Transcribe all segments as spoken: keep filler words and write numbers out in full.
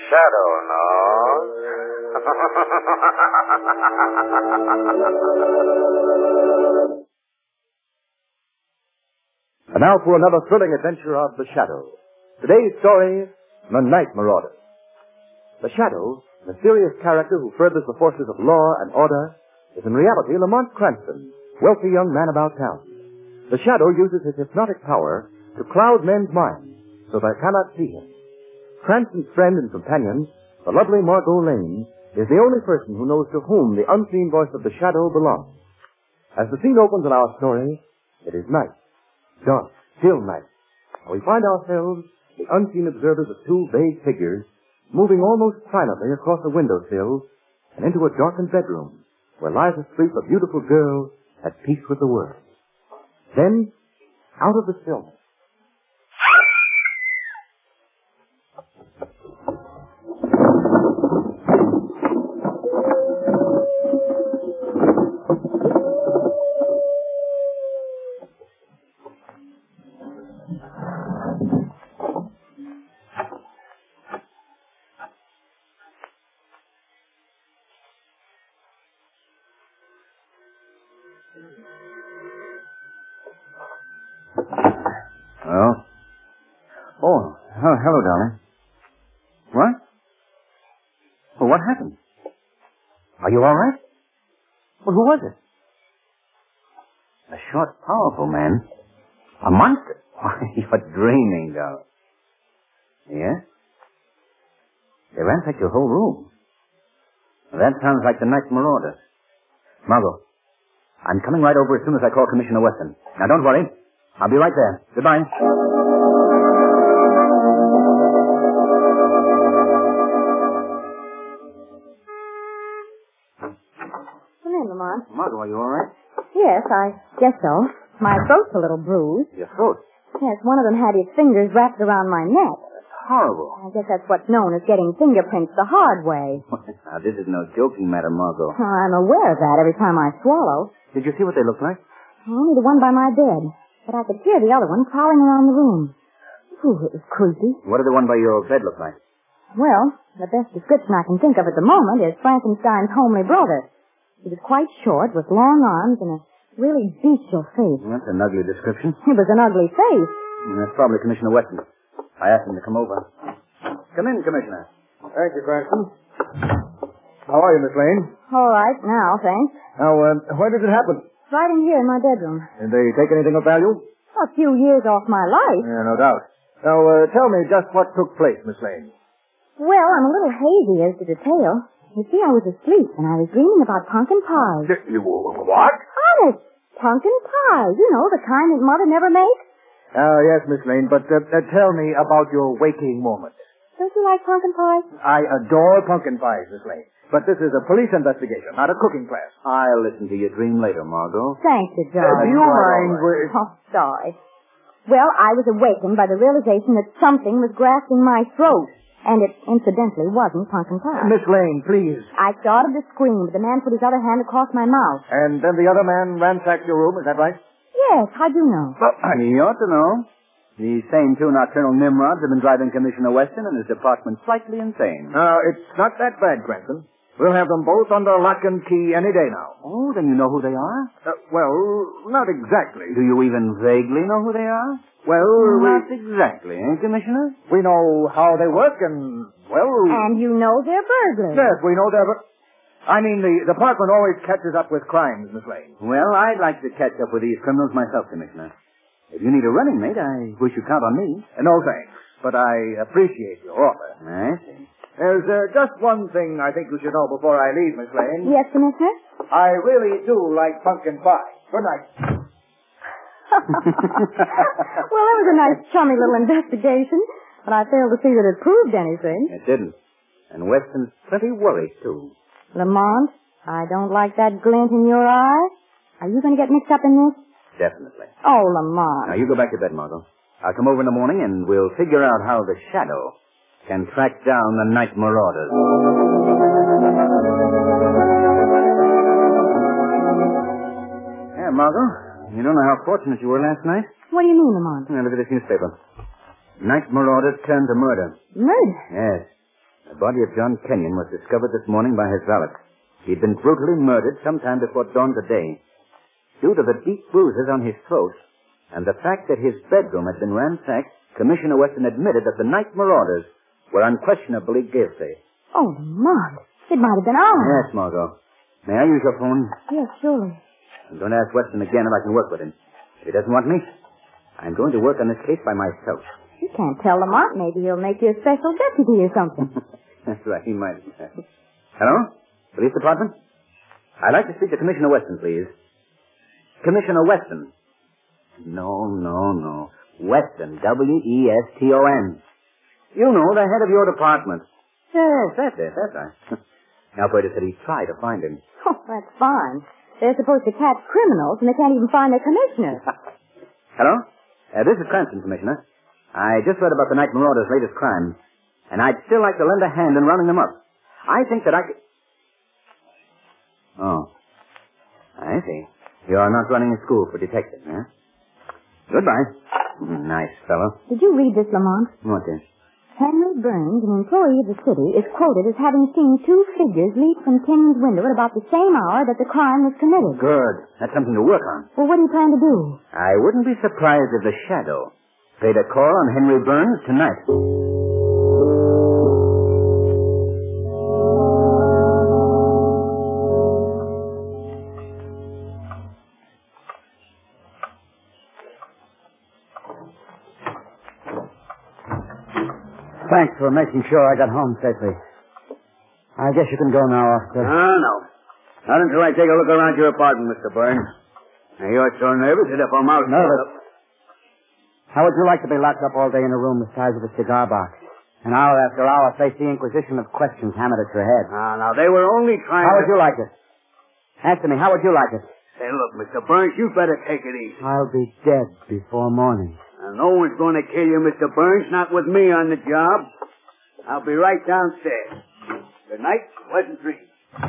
shadow knows. And now for another thrilling adventure of The Shadow. Today's story, The Night Marauder. The Shadow, a mysterious character who furthers the forces of law and order, is in reality Lamont Cranston, wealthy young man about town. The Shadow uses his hypnotic power to cloud men's minds so they cannot see him. Cranston's friend and companion, the lovely Margot Lane, is the only person who knows to whom the unseen voice of the Shadow belongs. As the scene opens in our story, it is night. Dark, still night. And we find ourselves, the unseen observers of two vague figures, moving almost silently across a windowsill and into a darkened bedroom where lies asleep a beautiful girl at peace with the world. Then, out of the stillness, Oh. Oh, oh, hello, darling. What? Well, what happened? Are you all right? Well, who was it? A short, powerful man. A monster. Why, you're dreaming, darling. Yeah? They ransacked your whole room. Well, that sounds like the Night Marauder. Margot, I'm coming right over as soon as I call Commissioner Weston. Now, don't worry. I'll be right there. Goodbye. Come in, Lamont. Margot, are you all right? Yes, I guess so. My throat's a little bruised. Your throat? Yes, one of them had his fingers wrapped around my neck. That's horrible. I guess that's what's known as getting fingerprints the hard way. Now, this is no joking matter, Margot. Oh, I'm aware of that every time I swallow. Did you see what they looked like? Only the one by my bed. But I could hear the other one prowling around the room. Ooh, it was creepy. What did the one by your bed look like? Well, the best description I can think of at the moment is Frankenstein's homely brother. He was quite short, with long arms and a really bestial face. Well, that's an ugly description. It was an ugly face. And that's probably Commissioner Weston. I asked him to come over. Come in, Commissioner. Thank you, Cranston. How are you, Miss Lane? All right, now, thanks. Now, uh, where did it happen? Right in here in my bedroom. Did they take anything of value? A few years off my life. Yeah, no doubt. Now, uh, tell me just what took place, Miss Lane. Well, I'm a little hazy as to detail. You see, I was asleep, and I was dreaming about pumpkin pies. You, what? Honest, pumpkin pies. You know, the kind that Mother never makes. Ah, uh, yes, Miss Lane, but uh, uh, tell me about your waking moments. Don't you like pumpkin pies? I adore pumpkin pies, Miss Lane. But this is a police investigation, not a cooking class. I'll listen to your dream later, Margot. Thank you, Uh, darling. do you mind... Right. Oh, sorry. Well, I was awakened by the realization that something was grasping my throat. And it incidentally wasn't pumpkin pie. Miss Lane, please. I started to scream, but the man put his other hand across my mouth. And then the other man ransacked your room, is that right? Yes, how'd you know? Well, he ought to know. These same two nocturnal Nimrods have been driving Commissioner Weston and his department slightly insane. Now, it's not that bad, Cranston. We'll have them both under lock and key any day now. Oh, then you know who they are? Uh, well, not exactly. Do you even vaguely know who they are? Well, Not we... exactly, eh, Commissioner? We know how they work and, well... And you know they're burglars. Yes, we know they're... I mean, the department always catches up with crimes, Miss Lane. Well, I'd like to catch up with these criminals myself, Commissioner. If you need a running mate, I wish you'd count on me. Uh, no, thanks. But I appreciate your offer. I see. There's uh, just one thing I think you should know before I leave, Miss Lane. Yes, Commissioner? I really do like pumpkin pie. Good night. Well, that was a nice, chummy little investigation, but I failed to see that it proved anything. It didn't. And Weston's pretty worried, too. Lamont, I don't like that glint in your eye. Are you going to get mixed up in this? Definitely. Oh, Lamont. Now, you go back to bed, Margot. I'll come over in the morning and we'll figure out how the Shadow can track down the Night Marauders. Yeah, Margot, you don't know how fortunate you were last night? What do you mean, Lamont? Now, look at this newspaper. Night Marauders turn to murder. Murder? Yes. The body of John Kenyon was discovered this morning by his valet. He'd been brutally murdered sometime before dawn today. Due to the deep bruises on his throat and the fact that his bedroom had been ransacked, Commissioner Weston admitted that the night marauders were unquestionably guilty. Oh, Lamont. It might have been ours. Yes, Margot. May I use your phone? Yes, surely. I'm going to ask Weston again if I can work with him. If he doesn't want me, I'm going to work on this case by myself. You can't tell Lamont. Maybe he'll make you a special deputy or something. That's right, he might. Hello? Police Department? I'd like to speak to Commissioner Weston, please. Commissioner Weston. No, no, no. Weston. W E S T O N. You know, the head of your department. Yes, that's it. That's right. The operator said he'd try to find him. Oh, that's fine. They're supposed to catch criminals, and they can't even find their commissioner. Hello? Uh, this is Cranston, Commissioner. I just read about the night marauders' latest crime, and I'd still like to lend a hand in rounding them up. I think that I could... Oh. I see. You're not running a school for detectives, huh? Goodbye. Nice fellow. Did you read this, Lamont? What is? Henry Burns, an employee of the city, is quoted as having seen two figures leap from Kenyon's window at about the same hour that the crime was committed. Good. That's something to work on. Well, what do you plan to do? I wouldn't be surprised if the Shadow paid a call on Henry Burns tonight. Thanks for making sure I got home safely. I guess you can go now, officer. No, no. Not until I take a look around your apartment, Mister Burns. Now, you're so nervous that if I'm out... Nervous? How would you like to be locked up all day in a room the size of a cigar box? And hour after hour face the inquisition of questions hammered at your head? Now, now, they were only trying How to... would you like it? Answer me, how would you like it? Say, look, Mister Burns, you better take it easy. I'll be dead before morning. Now, no one's going to kill you, Mister Burns, not with me on the job. I'll be right downstairs. Good night. Pleasant dreams.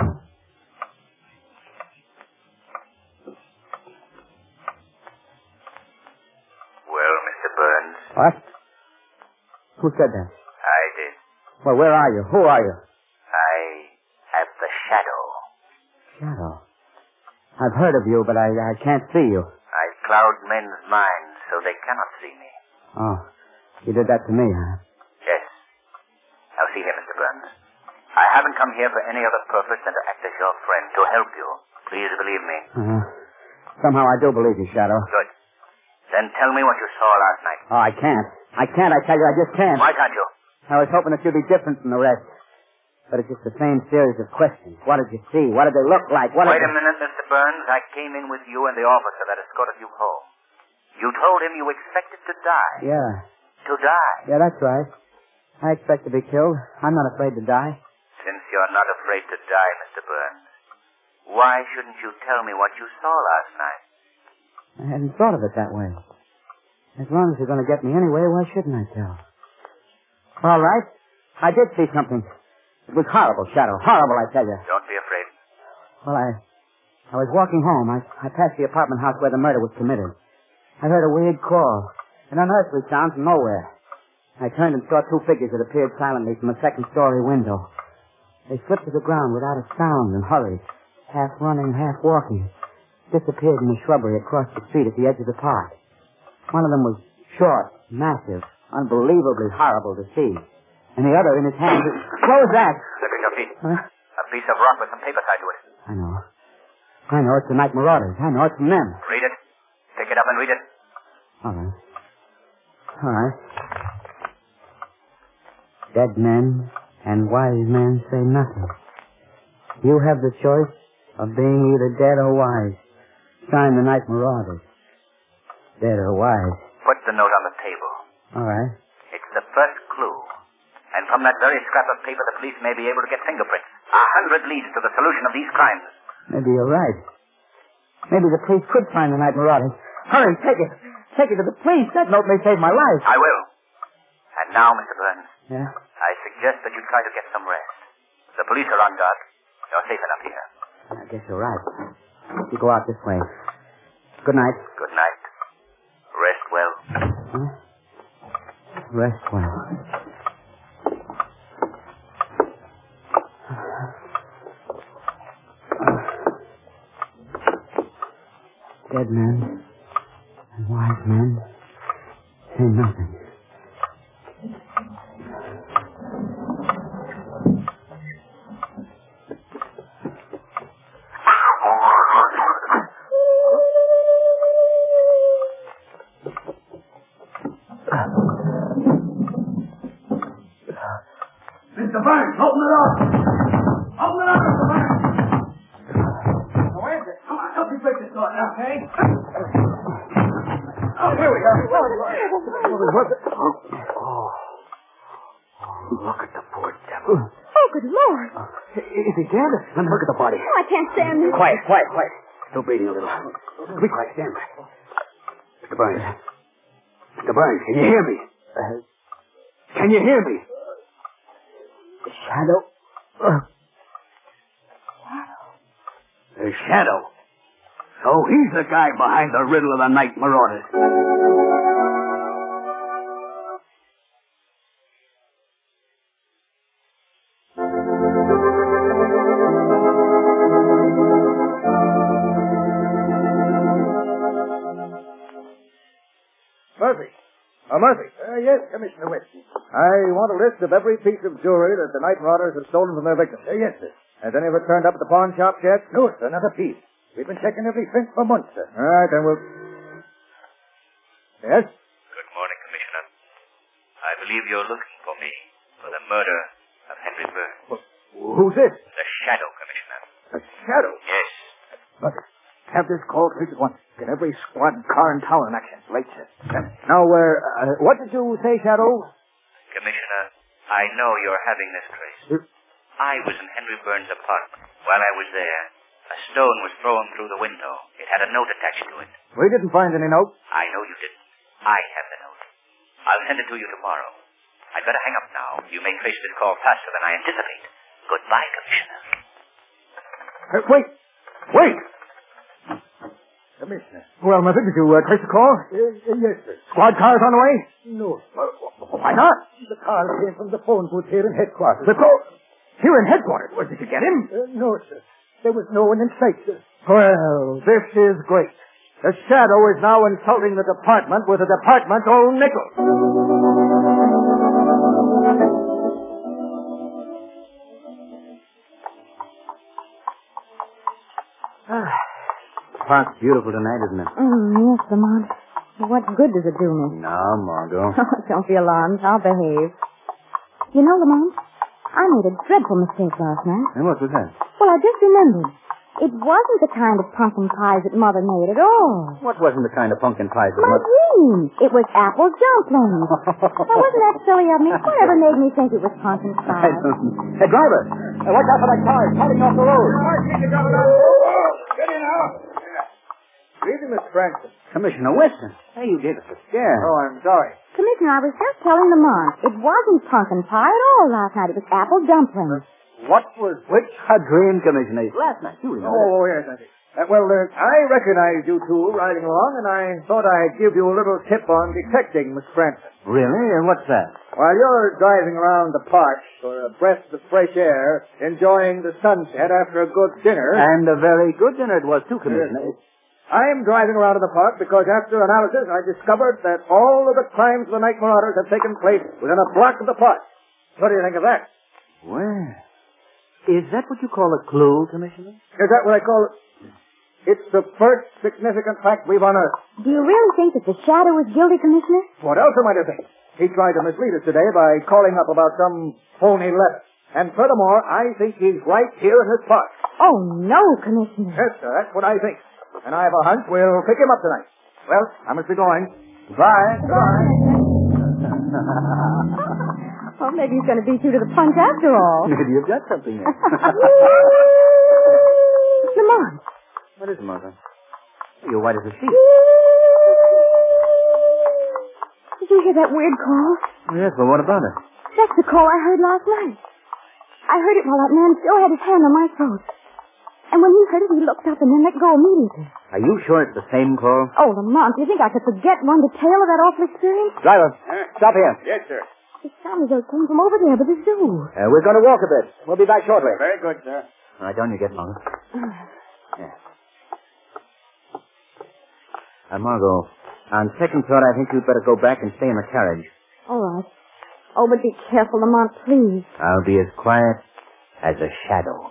Well, Mister Burns, What? Who said that? I did. Well, where are you? Who are you? I have the Shadow. Shadow. I've heard of you, but I, I can't see you. I cloud men's minds so they cannot see me. Oh, you did that to me, huh? Yes. Now see here, Mister Burns. I haven't come here for any other purpose than to act as your friend, to help you. Please believe me. Uh, somehow I do believe you, Shadow. Good. Then tell me what you saw last night. Oh, I can't. I can't, I tell you, I just can't. Why can't you? I was hoping that you'd be different from the rest. But it's just the same series of questions. What did you see? What did they look like? What Wait did a minute, Mister Burns. I came in with you and the officer that escorted you home. You told him you expected to die. Yeah. To die. Yeah, that's right. I expect to be killed. I'm not afraid to die. Since you're not afraid to die, Mister Burns, why shouldn't you tell me what you saw last night? I hadn't thought of it that way. As long as you're going to get me anyway, why shouldn't I tell? All right. I did see something. It was horrible, Shadow. Horrible, I tell you. Don't be afraid. Well, I I was walking home. I, I passed the apartment house where the murder was committed. I heard a weird call. An unearthly sound from nowhere. I turned and saw two figures that appeared silently from a second-story window. They slipped to the ground without a sound and hurried, half running, half walking. Disappeared in the shrubbery across the street at the edge of the park. One of them was short, massive, unbelievably horrible to see. And the other in his hand... What was that? Look at your feet. Huh? A piece of rock with some paper tied to it. I know. I know it's the night marauders. I know it's from them. Read it. Pick it up and read it. All right. All right. Dead men and wise men say nothing. You have the choice of being either dead or wise. Sign the night marauders. Dead or wise. Put the note on the table. All right. It's the first clue. And from that very scrap of paper, the police may be able to get fingerprints. A hundred leads to the solution of these crimes. Maybe you're right. Maybe the police could find the night marauders. Hurry, take it. Take it to the police. That note may save my life. I will. And now, Mister Burns, Yeah? I suggest that you try to get some rest. The police are on guard. You're safe enough here. I guess you're right. You go out this way. Good night. Good night. Rest well. Huh? Rest well. Dead men and wise men say nothing. Mister Burns, open the door. Open the door, Mister Burns. Now, where's it? Come on, help me break this door now, okay? Oh, here we go. Oh, look at the poor devil. Oh, good Lord. Is he dead? Let me look at the body. Oh, I can't stand this. Quiet, quiet, quiet. Still breathing a little. Be quiet, stand back. Mister Burns. Mister Burns, can you hear me? Uh, can you hear me? The shadow. Uh. The shadow. So he's the guy behind the riddle of the night marauders. Murphy. Oh, Murphy. Uh, yes, Commissioner Weston. I want a list of every piece of jewelry that the night marauders have stolen from their victims. Uh, yes, sir. Has any of it turned up at the pawn shop yet? No, sir, not a piece. We've been checking every fence for months, sir. All right, then we'll... Yes? Good morning, Commissioner. I believe you're looking for me for the murder of Henry Burns. Well, who's this? The Shadow, Commissioner. A shadow? Yes. Murphy, have this call traced at once. Get every squad car in town in action. Late, sir. Now, uh, uh, what did you say, Shadow? Commissioner, I know you're having this traced. Uh, I was in Henry Burns' apartment. While I was there, a stone was thrown through the window. It had a note attached to it. we didn't find any note. I know you didn't. I have the note. I'll send it to you tomorrow. I'd better hang up now. You may trace this call faster than I anticipate. Goodbye, Commissioner. Uh, wait! Wait! Commissioner. Well, Murphy, did you uh, trace the call? Uh, yes, sir. Squad cars on the way? No. Uh, why not? The car came from the phone booth here in headquarters. The call? Here in headquarters? Well, did you get him? Uh, no, sir. There was no one in sight, sir. Well, this is great. The Shadow is now insulting the department with the department's own nickel. Ah. Park's beautiful tonight, isn't it? Mm, yes, Lamont. What good does it do me? No, Margot. Don't be alarmed. I'll behave. You know, Lamont, I made a dreadful mistake last night. And what was that? Well, I just remembered. It wasn't the kind of pumpkin pies that Mother made at all. What wasn't the kind of pumpkin pie that My Mother... dream. It was apple dumplings. Now, wasn't that silly of me? Whatever made me think it was pumpkin pie? Hey, driver! Uh, watch out for that car. It's heading off the road. Get in now. Greeting, Miss Franklin. Commissioner Weston. Hey, you gave us a scare. Oh, I'm sorry. Commissioner, I was just telling Lamont. It wasn't pumpkin pie at all last night. It was apple dumplings. What was... Which a dream, Commissioner. Last night, you remember. Oh, yes, I see. Uh, well, uh, I recognized you two riding along, and I thought I'd give you a little tip on detecting Miss Franklin. Really? And what's that? While you're driving around the park for a breath of fresh air, enjoying the sunset after a good dinner... And a very good dinner it was, too, Commissioner. Yes. I'm driving around in the park because after analysis I discovered that all of the crimes of the night marauders have taken place within a block of the park. What do you think of that? Well, is that what you call a clue, Commissioner? Is that what I call it? It's the first significant fact we've unearthed. Do you really think that the Shadow is guilty, Commissioner? What else am I to think? He tried to mislead us today by calling up about some phony letter. And furthermore, I think he's right here in this park. Oh, no, Commissioner. Yes, sir, that's what I think. And I have a hunch we'll pick him up tonight. Well, I must be going. Goodbye. Goodbye. Well, maybe he's going to beat you to the punch after all. Maybe you've got something there. Lamont. What is it, Martha? You're white as a sheet. Did you hear that weird call? Yes, but what about it? That's the call I heard last night. I heard it while that man still had his hand on my throat. And when he heard it, he looked up and then let go immediately. Are you sure it's the same call? Oh, Lamont, do you think I could forget one detail of that awful experience? Driver, stop here. Yes, sir. It sounded as though it came from over there by the zoo. Uh, we're going to walk a bit. We'll be back shortly. Very good, sir. All right, down you get, Martha. Yeah. Uh, Margot, on second thought, I think you'd better go back and stay in the carriage. All right. Oh, but be careful, Lamont, please. I'll be as quiet as a shadow.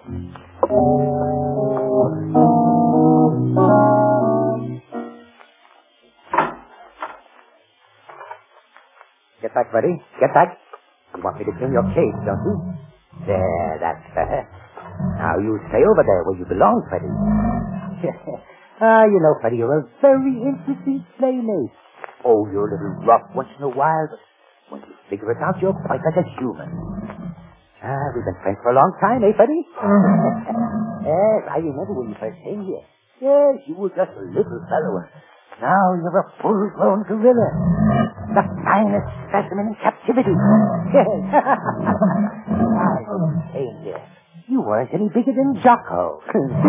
Get back, buddy. Get back. You want me to clean your cage, don't you? There, that's better. Now you stay over there where you belong, Freddie. Ah, you know, Freddie, you're a very interesting playmate. Oh, you're a little rough once in a while, but when you figure it out, you're quite like a human. Ah, we've been friends for a long time, eh, Freddie? Yes, I remember when you first came here. Yes, you were just a little fellow. Now you're a full-grown gorilla. The finest specimen in captivity. Yes. Why, when you came here, you weren't any bigger than Jocko.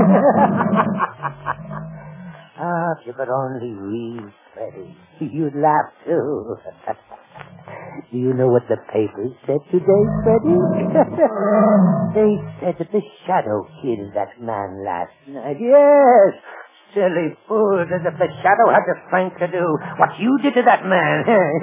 Ah, if you could only read, Freddie, you'd laugh too. Do you know what the papers said today, Freddie? They said that the Shadow killed that man last night. Yes! Silly fools, as if the Shadow had the strength to do what you did to that man.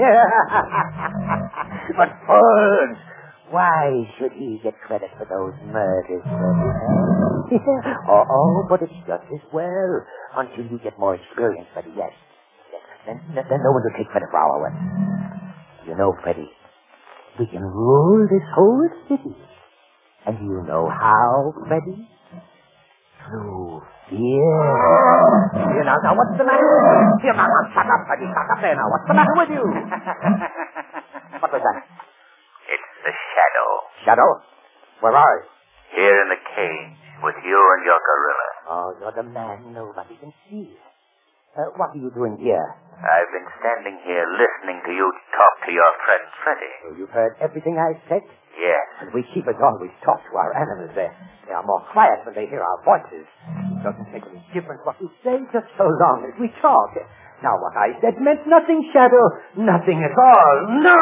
But fools! Why should he get credit for those murders, Freddie? oh, oh, but it's just as well. Until you get more experience, Freddie, yes. yes. Then, then no one will take credit for our work. You know, Freddie, we can rule this whole city. And you know how, Freddie? Through fear. Here, now, now, what's the matter with you? Here, now, now, shut up, Freddie. Shut up there now. What's the matter with you? What was that? It's the Shadow. Shadow? Where are you? Here in the cage with you and your gorilla. Oh, you're the man nobody can see. Uh, what are you doing here? I've been standing here listening to you talk to your friend Freddie. So you've heard everything I said? Yes. And we keepers always talk to our animals. They, they are more quiet when they hear our voices. It doesn't make any difference what we say, just so long as we talk. Now, what I said meant nothing, Shadow. Nothing at all. No!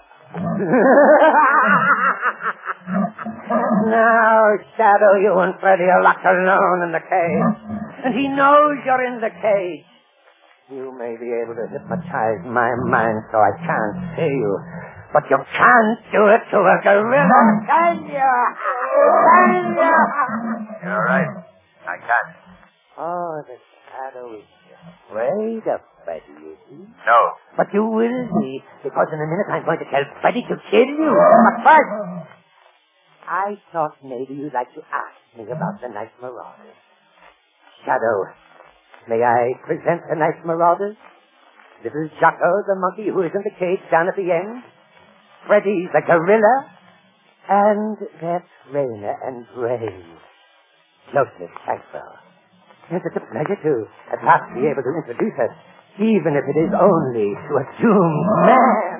Now, Shadow, you and Freddie are locked alone in the cage. And he knows you're in the cage. You may be able to hypnotize my mind so I can't see you. But you can't do it to a gorilla, can you? Can you? You're right. I can't. Oh, the Shadow is afraid of Freddie, is he? No. But you will be, because in a minute I'm going to tell Freddie to kill you. But first, I thought maybe you'd like to ask me about the Night Marauders. Shadow, may I present the Night Marauders? Little Jocko, the monkey who is in the cage down at the end. Freddie, the gorilla. And their trainer and brave, Joseph Shankville. Yes, it's a pleasure to at last be able to introduce us, even if it is only to a doomed man.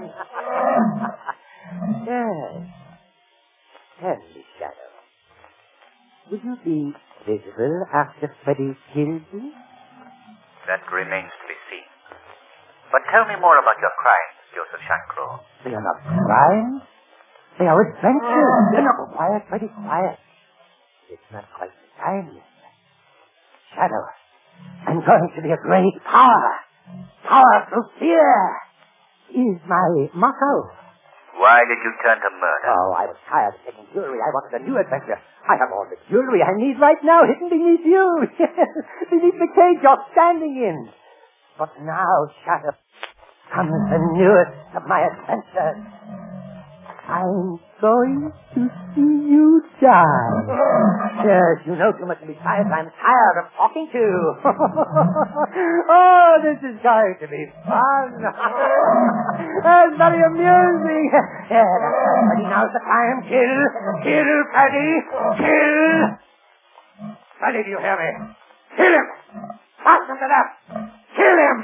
Yes. Tell me, Shadow, will you be visible after Freddie kills you? That remains to be seen. But tell me more about your crimes, Joseph Shankro. They are not crimes. They are adventures. No, no, quiet, Freddie, quiet. It's not quite the time yet. Shadow, I'm going to be a great power. Power through fear is my motto. Why did you turn to murder? Oh, I was tired of taking jewelry. I wanted a new adventure. I have all the jewelry I need right now hidden beneath you. Beneath the cage you're standing in. But now, Shadow, comes the newest of my adventures. I'm going to see you die. Yes, you know too much to be tired. I'm tired of talking to you. Oh, this is going to be fun. That's very amusing. Yeah, that's right, Freddie. Now's the time. Kill. Kill, Freddie. Kill. Freddie, do you hear me? Kill him. Fasten to that. Kill him.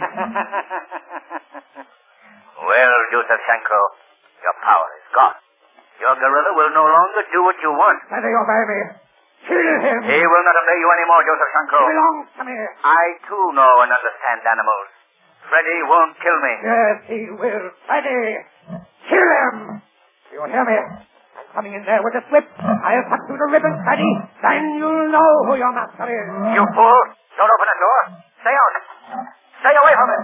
Well, Joseph Shankro, your power is gone. Your gorilla will no longer do what you want. Freddie, obey me. Kill him. He will not obey you anymore, Joseph Shankro. He belongs to me. I, too, know and understand animals. Freddie won't kill me. Yes, he will. Freddie, kill him. Do you hear me? I'm coming in there with a whip. I'll cut through the ribbon, Freddie. Then you'll know who your master is. You fool. Don't open the door. Stay out. Stay away from it.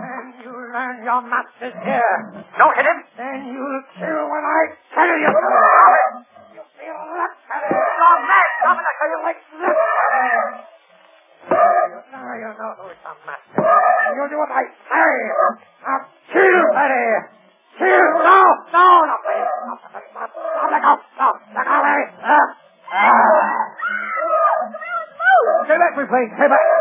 your master's here. Don't hit him. Then you'll kill when I tell you to. You feel that, Fatty? You're mad. Stop it, I tell you. Like this. Now you know who's the master. You'll do what I say. Now kill, Fatty. Kill. No, no, no, please. No, please. No, no, let go. No, let go, Larry. Ah, ah. Stay back, Miss Lane. Stay back.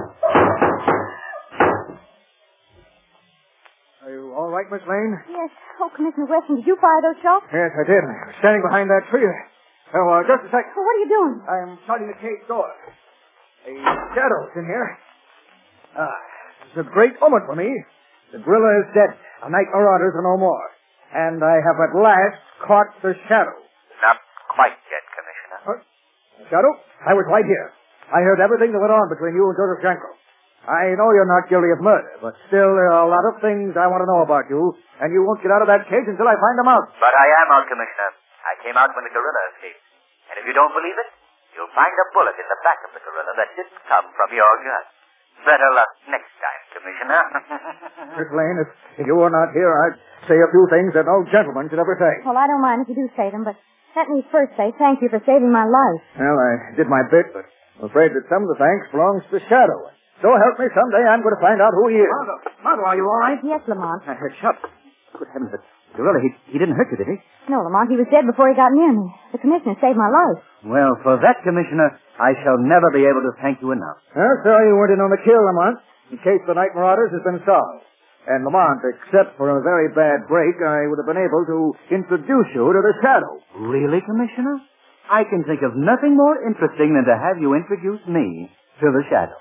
Are you all right, Miss Lane? Yes. Oh, Commissioner Weston, did you fire those shots? Yes, I did. I was standing behind that tree. Oh, uh, just a sec. Well, what are you doing? I'm starting the cage door. A shadow's in here. Ah, it's a great moment for me. The gorilla is dead. The night marauders are no more. And I have at last caught the shadow. Not quite yet, Commissioner. Huh? Shadow? I was right here. I heard everything that went on between you and Joseph Janko. I know you're not guilty of murder, but still there are a lot of things I want to know about you, and you won't get out of that cage until I find them out. But I am out, Commissioner. I came out when the gorilla escaped. And if you don't believe it, you'll find a bullet in the back of the gorilla that didn't come from your gun. Better luck next time, Commissioner. Miss Lane, if, if you were not here, I'd say a few things that no gentleman should ever say. Well, I don't mind if you do say them, but let me first say thank you for saving my life. Well, I did my bit, but I'm afraid that some of the thanks belongs to Shadow. So help me, someday I'm going to find out who he is. Margot, Margot, are you all right? Yes, Lamont. I heard shots. Good heavens, but gorilla, he, he didn't hurt you, did he? No, Lamont, he was dead before he got near me. The commissioner saved my life. Well, for that, Commissioner, I shall never be able to thank you enough. Well, sorry you weren't in on the kill, Lamont, in case the night marauders has been solved. And Lamont, except for a very bad break, I would have been able to introduce you to the Shadow. Really, Commissioner? I can think of nothing more interesting than to have you introduce me to the Shadow.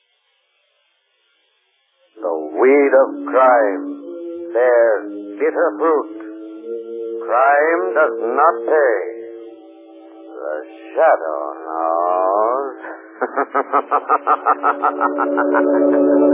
The weed of crime bears bitter fruit. Crime does not pay. The Shadow knows.